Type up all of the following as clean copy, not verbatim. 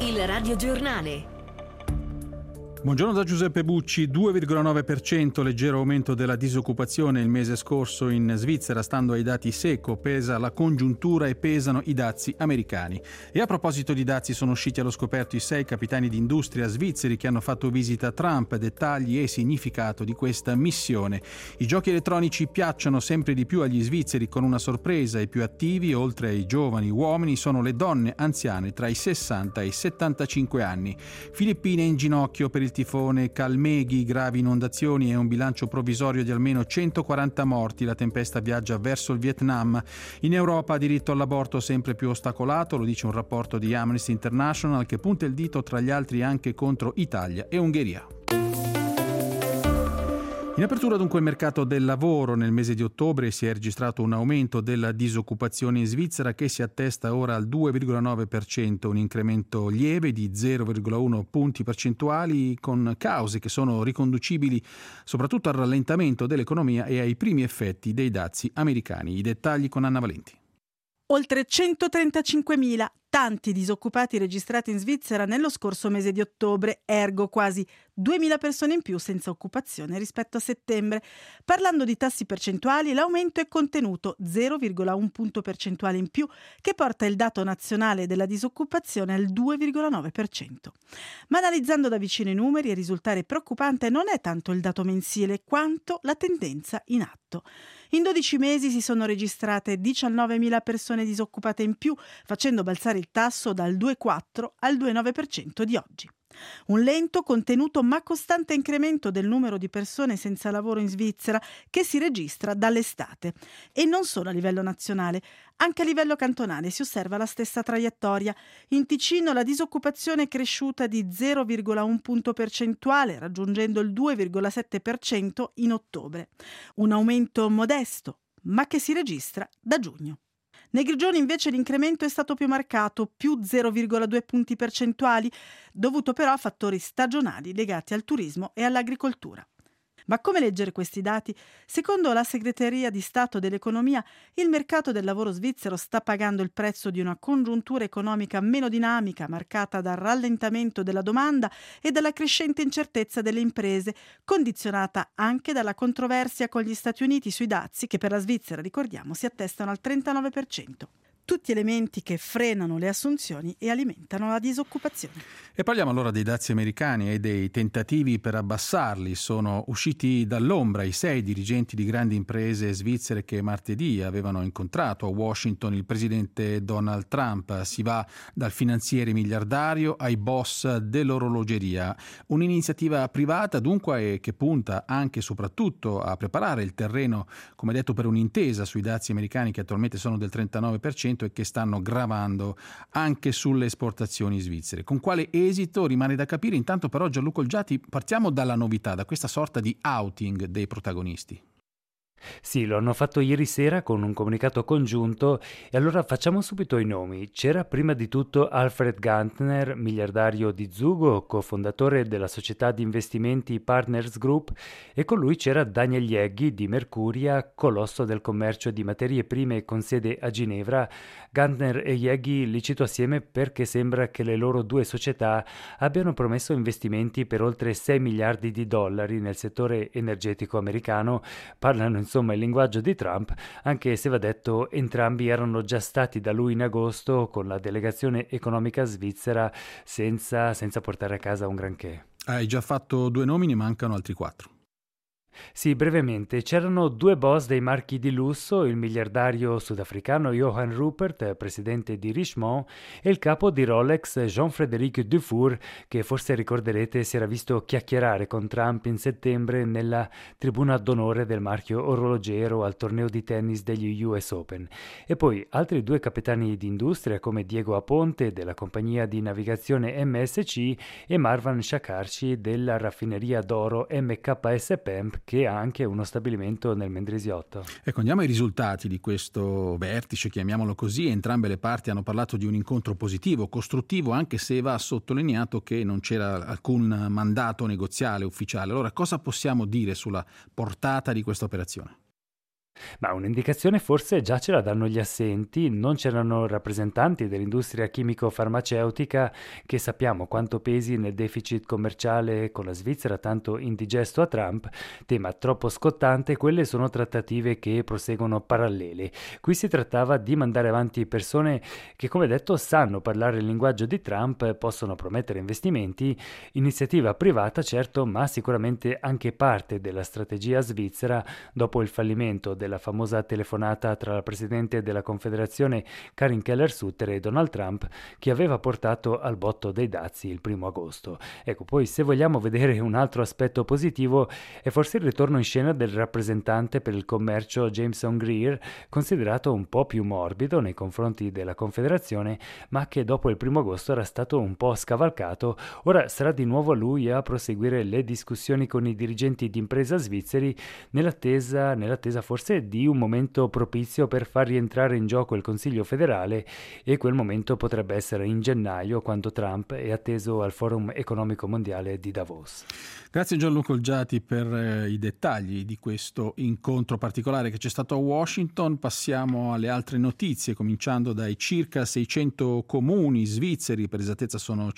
Il radiogiornale. Buongiorno da Giuseppe Bucci. 2,9% leggero aumento della disoccupazione il mese scorso in Svizzera. Stando ai dati Seco, pesa la congiuntura e pesano i dazi americani. E a proposito di dazi, sono usciti allo scoperto i 6 capitani di industria svizzeri che hanno fatto visita a Trump. Dettagli e significato di questa missione. I giochi elettronici piacciono sempre di più agli svizzeri, con una sorpresa. I più attivi, oltre ai giovani uomini, sono le donne anziane tra i 60 e i 75 anni. Filippine in ginocchio per il tifone Kalmegi, gravi inondazioni e un bilancio provvisorio di almeno 140 morti. La tempesta viaggia verso il Vietnam. In Europa diritto all'aborto sempre più ostacolato, lo dice un rapporto di Amnesty International che punta il dito tra gli altri anche contro Italia e Ungheria. In apertura dunque il mercato del lavoro. Nel mese di ottobre si è registrato un aumento della disoccupazione in Svizzera che si attesta ora al 2,9%, un incremento lieve di 0,1 punti percentuali con cause che sono riconducibili soprattutto al rallentamento dell'economia e ai primi effetti dei dazi americani. I dettagli con Anna Valenti. Oltre 135.000, tanti disoccupati registrati in Svizzera nello scorso mese di ottobre, ergo quasi 2.000 persone in più senza occupazione rispetto a settembre. Parlando di tassi percentuali, l'aumento è contenuto 0,1 punto percentuale in più, che porta il dato nazionale della disoccupazione al 2,9%. Ma analizzando da vicino i numeri, a risultare preoccupante non è tanto il dato mensile quanto la tendenza in atto. In 12 mesi si sono registrate 19.000 persone disoccupate in più, facendo balzare il tasso dal 2,4 al 2,9% di oggi. Un lento, contenuto ma costante incremento del numero di persone senza lavoro in Svizzera che si registra dall'estate. E non solo a livello nazionale, anche a livello cantonale si osserva la stessa traiettoria. In Ticino la disoccupazione è cresciuta di 0,1 punto percentuale, raggiungendo il 2,7% in ottobre. Un aumento modesto, ma che si registra da giugno. Nei Grigioni invece l'incremento è stato più marcato, più 0,2 punti percentuali, dovuto però a fattori stagionali legati al turismo e all'agricoltura. Ma come leggere questi dati? Secondo la Segreteria di Stato dell'Economia, il mercato del lavoro svizzero sta pagando il prezzo di una congiuntura economica meno dinamica, marcata dal rallentamento della domanda e dalla crescente incertezza delle imprese, condizionata anche dalla controversia con gli Stati Uniti sui dazi, che per la Svizzera, ricordiamo, si attestano al 39%. Tutti elementi che frenano le assunzioni e alimentano la disoccupazione. E parliamo allora dei dazi americani e dei tentativi per abbassarli. Sono usciti dall'ombra i 6 dirigenti di grandi imprese svizzere che martedì avevano incontrato a Washington il presidente Donald Trump. Si va dal finanziere miliardario ai boss dell'orologeria. Un'iniziativa privata dunque che punta anche e soprattutto a preparare il terreno, come detto, per un'intesa sui dazi americani che attualmente sono del 39% e che stanno gravando anche sulle esportazioni svizzere. Con quale esito rimane da capire. Intanto però, Gianluca Olgiati, partiamo dalla novità, da questa sorta di outing dei protagonisti. Sì, lo hanno fatto ieri sera con un comunicato congiunto e allora facciamo subito i nomi. C'era prima di tutto Alfred Gantner, miliardario di Zugo, cofondatore della società di investimenti Partners Group, e con lui c'era Daniel Jäggi di Mercuria, colosso del commercio di materie prime con sede a Ginevra. Gantner e Jäggi li cito assieme perché sembra che le loro due società abbiano promesso investimenti per oltre 6 miliardi di dollari nel settore energetico americano. Parlano insomma il linguaggio di Trump, anche se va detto entrambi erano già stati da lui in agosto con la delegazione economica svizzera senza portare a casa un granché. Hai già fatto 2 nomi, ne mancano altri 4. Sì, brevemente, c'erano 2 boss dei marchi di lusso, il miliardario sudafricano Johan Rupert, presidente di Richemont, e il capo di Rolex Jean-Frédéric Dufour, che forse ricorderete si era visto chiacchierare con Trump in settembre nella tribuna d'onore del marchio orologero al torneo di tennis degli US Open. E poi altri 2 capitani di industria come Diego Aponte della compagnia di navigazione MSC e Marwan Shakarchi della raffineria d'oro MKS PEMP, che ha anche uno stabilimento nel Mendrisiotto. Ecco, andiamo ai risultati di questo vertice, chiamiamolo così. Entrambe le parti hanno parlato di un incontro positivo, costruttivo, anche se va sottolineato che non c'era alcun mandato negoziale ufficiale. Allora, cosa possiamo dire sulla portata di questa operazione? Ma un'indicazione forse già ce la danno gli assenti, non c'erano rappresentanti dell'industria chimico-farmaceutica che sappiamo quanto pesi nel deficit commerciale con la Svizzera, tanto indigesto a Trump, tema troppo scottante. Quelle sono trattative che proseguono parallele. Qui si trattava di mandare avanti persone che, come detto, sanno parlare il linguaggio di Trump, possono promettere investimenti, iniziativa privata certo, ma sicuramente anche parte della strategia svizzera dopo il fallimento della famosa telefonata tra il presidente della Confederazione Karin Keller-Sutter e Donald Trump, che aveva portato al botto dei dazi il 1 agosto. Ecco, poi se vogliamo vedere un altro aspetto positivo è forse il ritorno in scena del rappresentante per il commercio Jameson Greer, considerato un po' più morbido nei confronti della Confederazione, ma che dopo il 1 agosto era stato un po' scavalcato. Ora sarà di nuovo lui a proseguire le discussioni con i dirigenti di impresa svizzeri nell'attesa forse di un momento propizio per far rientrare in gioco il Consiglio federale, e quel momento potrebbe essere in gennaio, quando Trump è atteso al Forum economico mondiale di Davos. Grazie Gianluca Olgiati per i dettagli di questo incontro particolare che c'è stato a Washington. Passiamo alle altre notizie, cominciando dai circa 600 comuni svizzeri, per esattezza sono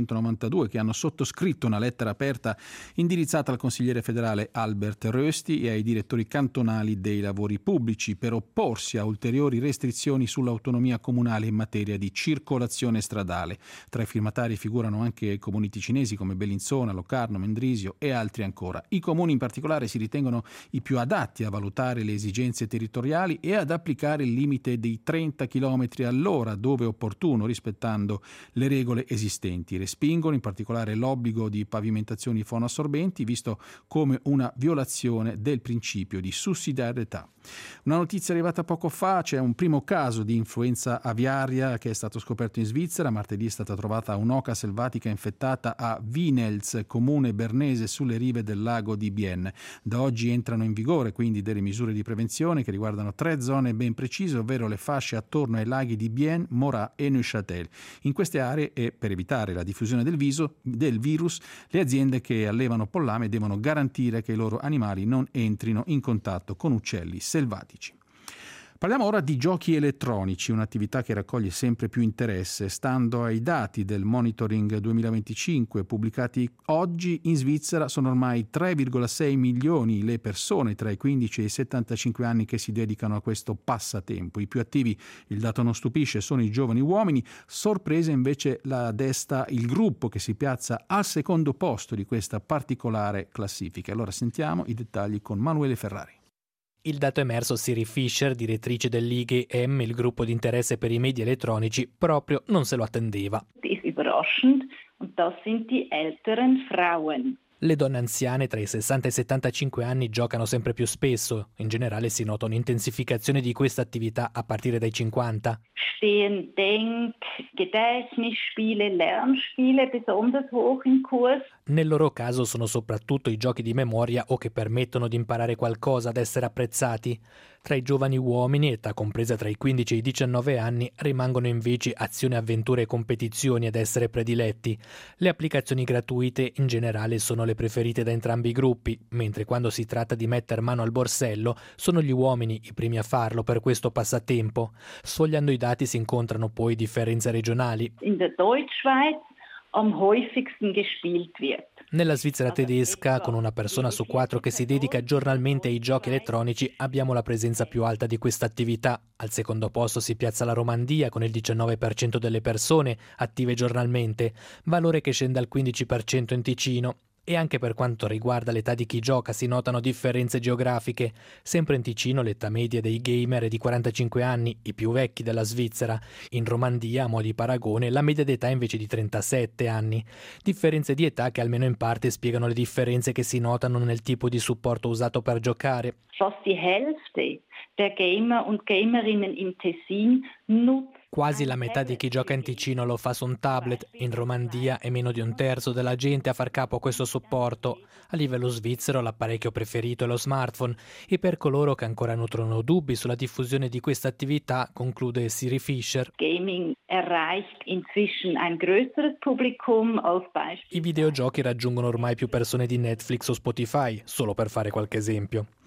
592, che hanno sottoscritto una lettera aperta indirizzata al consigliere federale Albert Rösti e ai direttori cantonali dei lavori pubblici per opporsi a ulteriori restrizioni sull'autonomia comunale in materia di circolazione stradale. Tra i firmatari figurano anche comuni ticinesi come Bellinzona, Locarno, Mendrisio e altri ancora. I comuni in particolare si ritengono i più adatti a valutare le esigenze territoriali e ad applicare il limite dei 30 km all'ora dove opportuno, rispettando le regole esistenti. Respingono in particolare l'obbligo di pavimentazioni fonoassorbenti, visto come una violazione del principio di sussidiarietà. Una notizia arrivata poco fa: c'è un primo caso di influenza aviaria che è stato scoperto in Svizzera. Martedì è stata trovata un'oca selvatica infettata a Vinels, comune bernese sulle rive del lago di Bienne. Da oggi entrano in vigore quindi delle misure di prevenzione che riguardano 3 zone ben precise, ovvero le fasce attorno ai laghi di Bienne, Morat e Neuchâtel. In queste aree, e per evitare la diffusione del virus, le aziende che allevano pollame devono garantire che i loro animali non entrino in contatto con uccelli selvatici. Parliamo ora di giochi elettronici, un'attività che raccoglie sempre più interesse. Stando ai dati del Monitoring 2025 pubblicati oggi, in Svizzera sono ormai 3,6 milioni le persone tra i 15 e i 75 anni che si dedicano a questo passatempo. I più attivi, il dato non stupisce, sono i giovani uomini. Sorpresa invece la desta il gruppo che si piazza al secondo posto di questa particolare classifica. Allora sentiamo i dettagli con Manuele Ferrari. Il dato emerso Siri Fischer, direttrice dell'IGM, il gruppo di interesse per i media elettronici, proprio non se lo attendeva. Ist überraschend und das sind die älteren Frauen. Le donne anziane tra i 60 e i 75 anni giocano sempre più spesso. In generale si nota un'intensificazione di questa attività a partire dai 50. Stehen Denk-, Gedächtnisspiele, Lernspiele besonders hoch im Kurs. Nel loro caso sono soprattutto i giochi di memoria o che permettono di imparare qualcosa ad essere apprezzati. Tra i giovani uomini, età compresa tra i 15 e i 19 anni, rimangono invece azioni, avventure e competizioni ad essere prediletti. Le applicazioni gratuite in generale sono le preferite da entrambi i gruppi, mentre quando si tratta di mettere mano al borsello sono gli uomini i primi a farlo per questo passatempo. Sfogliando i dati si incontrano poi differenze regionali. In der Deutschschweiz am häufigsten gespielt wird. Nella Svizzera tedesca, con una persona su 4 che si dedica giornalmente ai giochi elettronici, abbiamo la presenza più alta di questa attività. Al secondo posto si piazza la Romandia, con il 19% delle persone attive giornalmente, valore che scende al 15% in Ticino. E anche per quanto riguarda l'età di chi gioca si notano differenze geografiche. Sempre in Ticino l'età media dei gamer è di 45 anni, i più vecchi della Svizzera. In Romandia, a mo' di paragone, la media d'età è invece di 37 anni. Differenze di età che almeno in parte spiegano le differenze che si notano nel tipo di supporto usato per giocare. Fast die Hälfte der Gamer und Gamerinnen im Tessin nutzt. Quasi la metà di chi gioca in Ticino lo fa su un tablet, in Romandia è meno di un terzo della gente a far capo a questo supporto. A livello svizzero l'apparecchio preferito è lo smartphone e per coloro che ancora nutrono dubbi sulla diffusione di questa attività, conclude Siri Fischer. Gaming erreicht inzwischen ein größeres Publikum als Beispiel. I videogiochi raggiungono ormai più persone di Netflix o Spotify, solo per fare qualche esempio.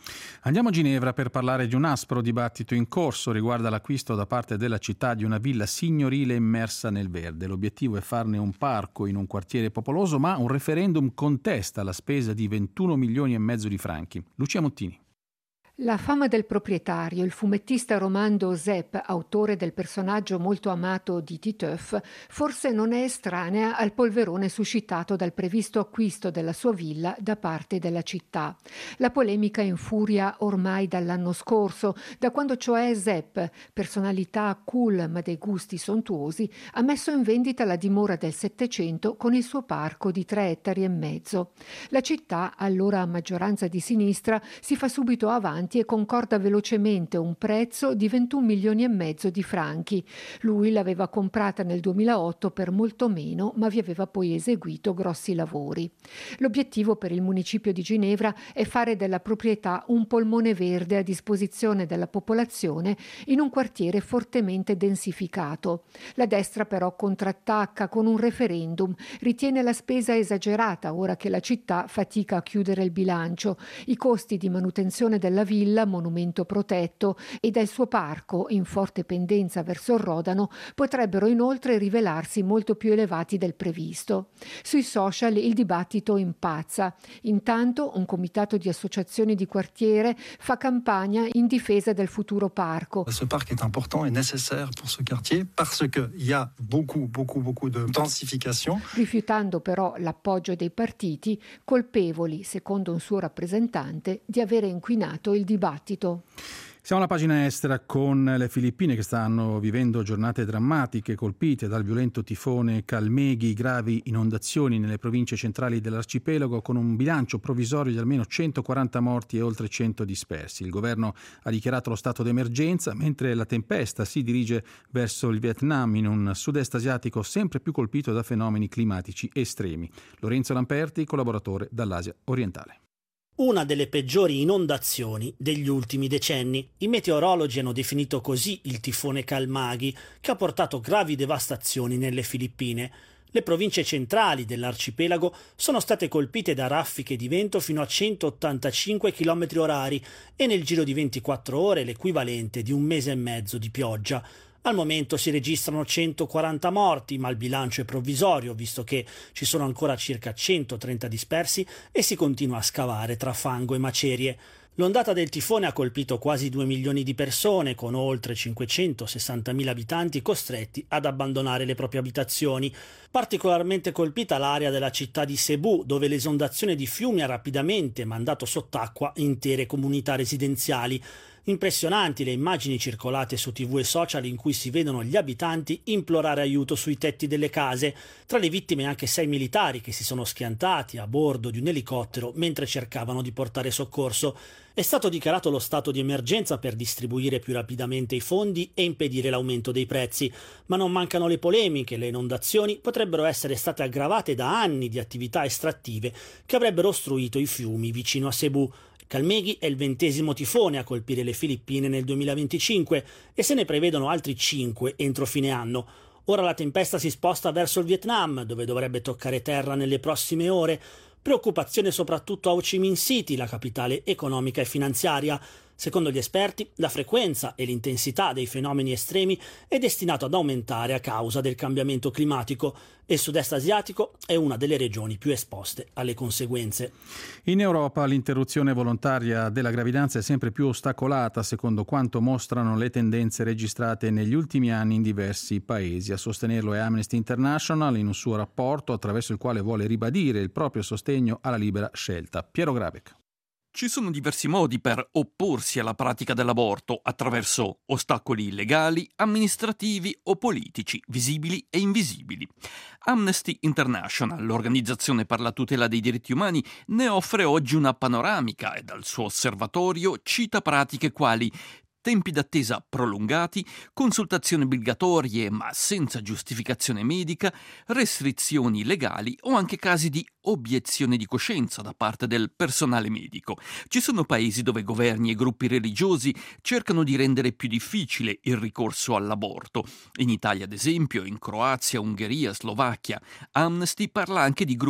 Andiamo a Ginevra per parlare di un aspro dibattito in corso riguardo all'acquisto da parte della città di una villa signorile immersa nel verde. L'obiettivo è farne un parco in un quartiere popoloso, ma un referendum contesta la spesa di 21 milioni e mezzo di franchi. Lucia Mottini. La fama del proprietario, il fumettista Romando Zepp, autore del personaggio molto amato di Titeuf, forse non è estranea al polverone suscitato dal previsto acquisto della sua villa da parte della città. La polemica infuria ormai dall'anno scorso, da quando cioè Zepp, personalità cool ma dei gusti sontuosi, ha messo in vendita la dimora del Settecento con il suo parco di 3,5 ettari. La città, allora a maggioranza di sinistra, si fa subito avanti e concorda velocemente un prezzo di 21 milioni e mezzo di franchi. Lui l'aveva comprata nel 2008 per molto meno, ma vi aveva poi eseguito grossi lavori. L'obiettivo per il municipio di Ginevra è fare della proprietà un polmone verde a disposizione della popolazione in un quartiere fortemente densificato. La destra però contrattacca con un referendum, ritiene la spesa esagerata ora che la città fatica a chiudere il bilancio. I costi di manutenzione della villa, monumento protetto, e del suo parco, in forte pendenza verso il Rodano, potrebbero inoltre rivelarsi molto più elevati del previsto. Sui social il dibattito impazza. Intanto un comitato di associazioni di quartiere fa campagna in difesa del futuro parco. Ce parc est important et nécessaire pour ce quartier parce qu'il y a beaucoup de densification. Rifiutando però l'appoggio dei partiti, colpevoli, secondo un suo rappresentante, di avere inquinato il dibattito. Siamo alla pagina estera con le Filippine che stanno vivendo giornate drammatiche colpite dal violento tifone Calmeghi, gravi inondazioni nelle province centrali dell'arcipelago con un bilancio provvisorio di almeno 140 morti e oltre 100 dispersi. Il governo ha dichiarato lo stato d'emergenza mentre la tempesta si dirige verso il Vietnam in un sud-est asiatico sempre più colpito da fenomeni climatici estremi. Lorenzo Lamperti, collaboratore dall'Asia orientale. Una delle peggiori inondazioni degli ultimi decenni. I meteorologi hanno definito così il tifone Calmaghi, che ha portato gravi devastazioni nelle Filippine. Le province centrali dell'arcipelago sono state colpite da raffiche di vento fino a 185 km/h e nel giro di 24 ore l'equivalente di un mese e mezzo di pioggia. Al momento si registrano 140 morti, ma il bilancio è provvisorio, visto che ci sono ancora circa 130 dispersi e si continua a scavare tra fango e macerie. L'ondata del tifone ha colpito quasi 2 milioni di persone, con oltre 560.000 abitanti costretti ad abbandonare le proprie abitazioni. Particolarmente colpita l'area della città di Cebu, dove l'esondazione di fiumi ha rapidamente mandato sott'acqua intere comunità residenziali. Impressionanti le immagini circolate su TV e social in cui si vedono gli abitanti implorare aiuto sui tetti delle case. Tra le vittime anche 6 militari che si sono schiantati a bordo di un elicottero mentre cercavano di portare soccorso. È stato dichiarato lo stato di emergenza per distribuire più rapidamente i fondi e impedire l'aumento dei prezzi, ma non mancano le polemiche. Le inondazioni potrebbero essere state aggravate da anni di attività estrattive che avrebbero ostruito i fiumi vicino a Cebu. Calmeghi è il 20° tifone a colpire le Filippine nel 2025 e se ne prevedono altri 5 entro fine anno. Ora la tempesta si sposta verso il Vietnam, dove dovrebbe toccare terra nelle prossime ore. Preoccupazione soprattutto a Ho Chi Minh City, la capitale economica e finanziaria. Secondo gli esperti, la frequenza e l'intensità dei fenomeni estremi è destinato ad aumentare a causa del cambiamento climatico e il sud-est asiatico è una delle regioni più esposte alle conseguenze. In Europa l'interruzione volontaria della gravidanza è sempre più ostacolata, secondo quanto mostrano le tendenze registrate negli ultimi anni in diversi paesi. A sostenerlo è Amnesty International in un suo rapporto attraverso il quale vuole ribadire il proprio sostegno alla libera scelta. Piero Grabeck. Ci sono diversi modi per opporsi alla pratica dell'aborto, attraverso ostacoli legali, amministrativi o politici, visibili e invisibili. Amnesty International, l'organizzazione per la tutela dei diritti umani, ne offre oggi una panoramica e dal suo osservatorio cita pratiche quali tempi d'attesa prolungati, consultazioni obbligatorie ma senza giustificazione medica, restrizioni legali o anche casi di obiezione di coscienza da parte del personale medico. Ci sono paesi dove governi e gruppi religiosi cercano di rendere più difficile il ricorso all'aborto. In Italia, ad esempio, in Croazia, Ungheria, Slovacchia. Amnesty parla anche di gruppi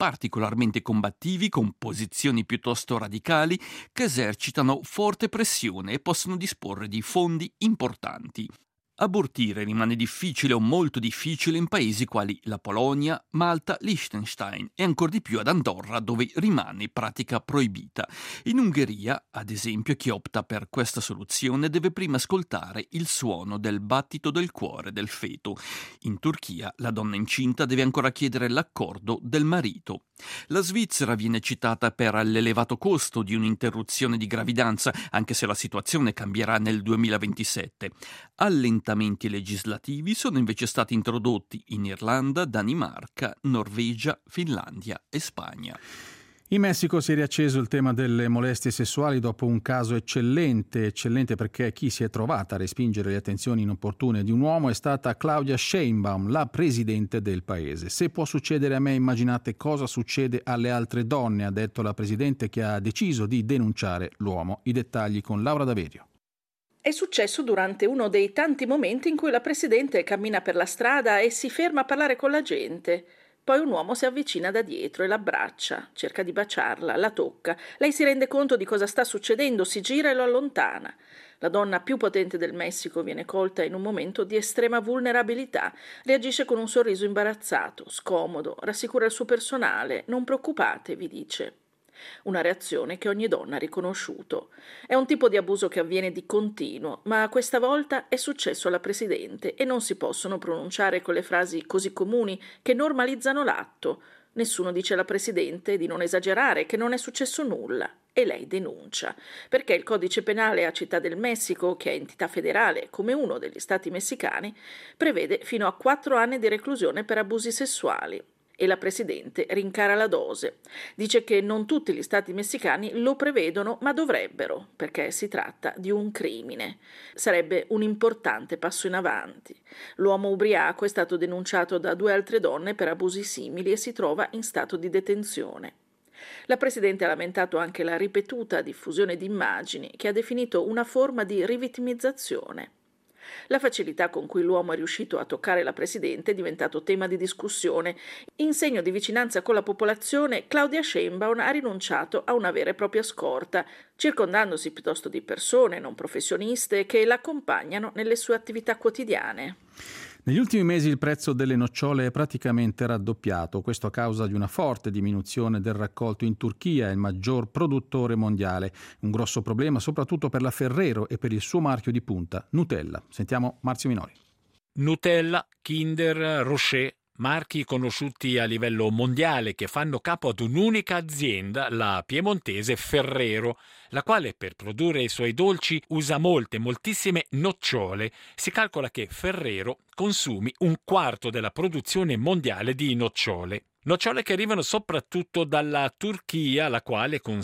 particolarmente combattivi con posizioni piuttosto radicali che esercitano forte pressione e possono disporre di fondi importanti. Abortire rimane difficile o molto difficile in paesi quali la Polonia, Malta, Liechtenstein e ancor di più ad Andorra, dove rimane pratica proibita. In Ungheria, ad esempio, chi opta per questa soluzione deve prima ascoltare il suono del battito del cuore del feto. In Turchia, la donna incinta deve ancora chiedere l'accordo del marito. La Svizzera viene citata per l'elevato costo di un'interruzione di gravidanza, anche se la situazione cambierà nel 2027. Allentamenti legislativi sono invece stati introdotti in Irlanda, Danimarca, Norvegia, Finlandia e Spagna. In Messico si è riacceso il tema delle molestie sessuali dopo un caso eccellente perché chi si è trovata a respingere le attenzioni inopportune di un uomo è stata Claudia Sheinbaum, la presidente del paese. Se può succedere a me, immaginate cosa succede alle altre donne, ha detto la presidente, che ha deciso di denunciare l'uomo. I dettagli con Laura Daverio. È successo durante uno dei tanti momenti in cui la presidente cammina per la strada e si ferma a parlare con la gente. Poi un uomo si avvicina da dietro e l'abbraccia, cerca di baciarla, la tocca. Lei si rende conto di cosa sta succedendo, si gira e lo allontana. La donna più potente del Messico viene colta in un momento di estrema vulnerabilità. Reagisce con un sorriso imbarazzato, scomodo, rassicura il suo personale. Non preoccupatevi, dice. Una reazione che ogni donna ha riconosciuto. È un tipo di abuso che avviene di continuo, ma questa volta è successo alla presidente e non si possono pronunciare con le frasi così comuni che normalizzano l'atto. Nessuno dice alla presidente di non esagerare, che non è successo nulla. E lei denuncia, perché il codice penale a Città del Messico, che è entità federale come uno degli stati messicani, prevede fino a 4 anni di reclusione per abusi sessuali. E la presidente rincara la dose. Dice che non tutti gli stati messicani lo prevedono, ma dovrebbero, perché si tratta di un crimine. Sarebbe un importante passo in avanti. L'uomo ubriaco è stato denunciato da 2 altre donne per abusi simili e si trova in stato di detenzione. La presidente ha lamentato anche la ripetuta diffusione di immagini che ha definito una forma di rivittimizzazione. La facilità con cui l'uomo è riuscito a toccare la presidente è diventato tema di discussione. In segno di vicinanza con la popolazione, Claudia Sheinbaum ha rinunciato a una vera e propria scorta, circondandosi piuttosto di persone non professioniste che l'accompagnano nelle sue attività quotidiane. Negli ultimi mesi il prezzo delle nocciole è praticamente raddoppiato, questo a causa di una forte diminuzione del raccolto in Turchia, il maggior produttore mondiale. Un grosso problema soprattutto per la Ferrero e per il suo marchio di punta, Nutella. Sentiamo Marzio Minori. Nutella, Kinder, Rocher, marchi conosciuti a livello mondiale che fanno capo ad un'unica azienda, la piemontese Ferrero, la quale per produrre i suoi dolci usa moltissime nocciole. Si calcola che Ferrero consumi 1/4 della produzione mondiale di nocciole. Nocciole che arrivano soprattutto dalla Turchia, la quale con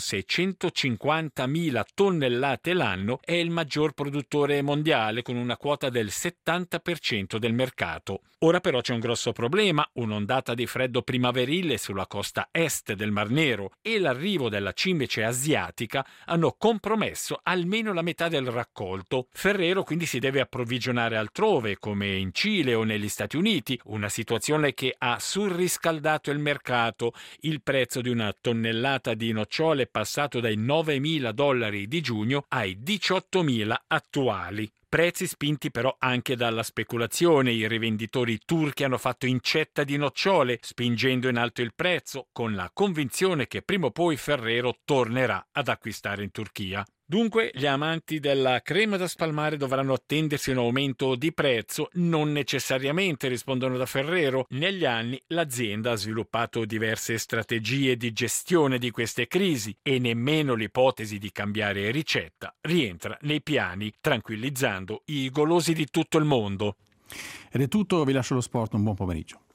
650.000 tonnellate l'anno è il maggior produttore mondiale con una quota del 70% del mercato. Ora però c'è un grosso problema, un'ondata di freddo primaverile sulla costa est del Mar Nero e l'arrivo della cimice asiatica hanno compromesso almeno la metà del raccolto. Ferrero quindi si deve approvvigionare altrove, come in Cile o negli Stati Uniti, una situazione che ha surriscaldato il mercato. Il prezzo di una tonnellata di nocciole è passato dai $9.000 di giugno ai 18.000 attuali. Prezzi spinti però anche dalla speculazione. I rivenditori turchi hanno fatto incetta di nocciole, spingendo in alto il prezzo, con la convinzione che prima o poi Ferrero tornerà ad acquistare in Turchia. Dunque gli amanti della crema da spalmare dovranno attendersi un aumento di prezzo, non necessariamente, rispondono da Ferrero. Negli anni l'azienda ha sviluppato diverse strategie di gestione di queste crisi e nemmeno l'ipotesi di cambiare ricetta rientra nei piani, tranquillizzando i golosi di tutto il mondo. Ed è tutto, vi lascio lo sport, un buon pomeriggio.